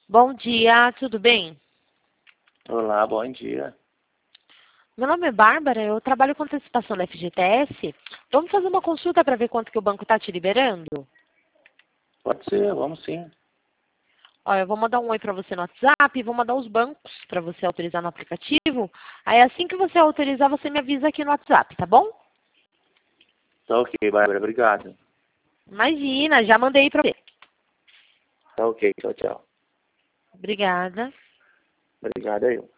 Bom dia, tudo bem? Olá, bom dia. Meu nome é Bárbara, eu trabalho com antecipação da FGTS. Vamos fazer uma consulta para ver quanto que o banco está te liberando? Pode ser, vamos sim. Olha, eu vou mandar um oi para você no WhatsApp, vou mandar os bancos para você autorizar no aplicativo. Aí assim que você autorizar, você me avisa aqui no WhatsApp, tá bom? Tá ok, Bárbara, obrigado. Imagina, já mandei para você. Tá ok, tchau, tchau. Obrigada. Obrigado aí.